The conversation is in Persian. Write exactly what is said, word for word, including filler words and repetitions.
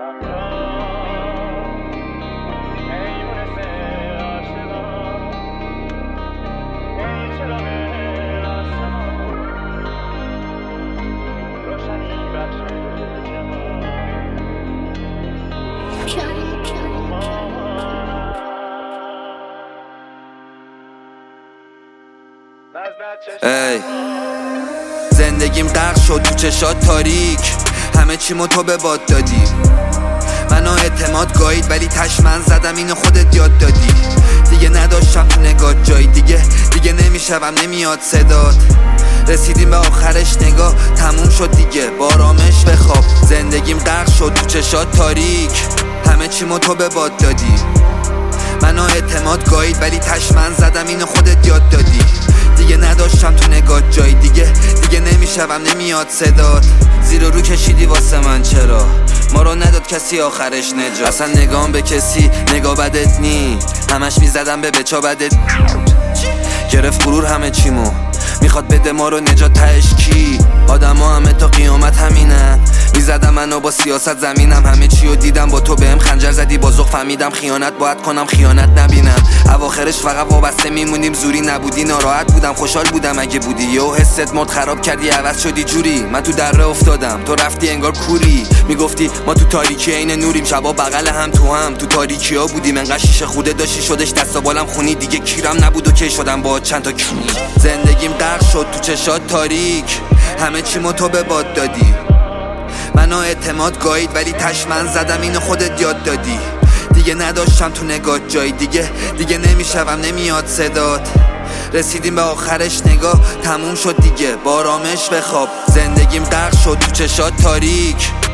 ای زندگیم غرق شد تو چشات تاریک، همه چیمو تو به باد دادی. منو اعتماد گایید ولی تش من زدم اینو خودت یاد دادی. دیگه نداشتم تو نگات جای دیگه، دیگه نمیشوم نمیاد صدات. رسیدیم به آخرش نگاه تموم شد دیگه، با آرامش بخواب. زندگیم غرق شد تو چشات تاریک، همه چیمو تو به باد دادی. منو اعتماد گایید ولی تش من زدم اینو خودت یاد دادی. دیگه نداشتم تو نگات جای دیگه، دیگه نمیشوم نمیاد صدات. زیر و رو کشیدی واسه من، چرا ما رو نداد کسی آخرش نجات؟ اصلا نگام به کسی نگاه بدت نی، همش میزدم به بچا بدت. گرفت غرور همه چیمو، میخواد بده ما رو نجات. تهش کی؟ آدم ها همه تا قیامت همینن. میزدم منو با سیاست زمینم، همه چی رو دیدم با تو بهم خنجر زدی. بازوق فهمیدم خیانت باید کنم، خیانت نبینم. اواخرش فقط وابسته میمونیم، زوری نبودی. ناراحت بودم خوشحال بودم اگه بودی. یهو حست مرد خراب کردی، عوض شدی جوری. من تو دره افتادم تو رفتی انگار کوری. میگفتی ما تو تاریکی عین نوریم، شبا بغل هم تو هم تو تاریکی ها بودیم. انقدر شیشه خوده داشتی شدش دست و بالم خونی. دیگه کیرم نبود و کی شدم با چند تا کی. زندگیم غرق شد تو چشات تاریک، همه چیمو تو به باد دادی. منو اعتماد گایید ولی تش من زدم اینو خودت یاد دادی. دیگه نداشتم تو نگات جای دیگه، دیگه نمیشوم نمیاد صدات. رسیدیم به آخرش نگاه تموم شد دیگه، با آرامش بخواب. زندگیم غرق شد تو چشات تاریک،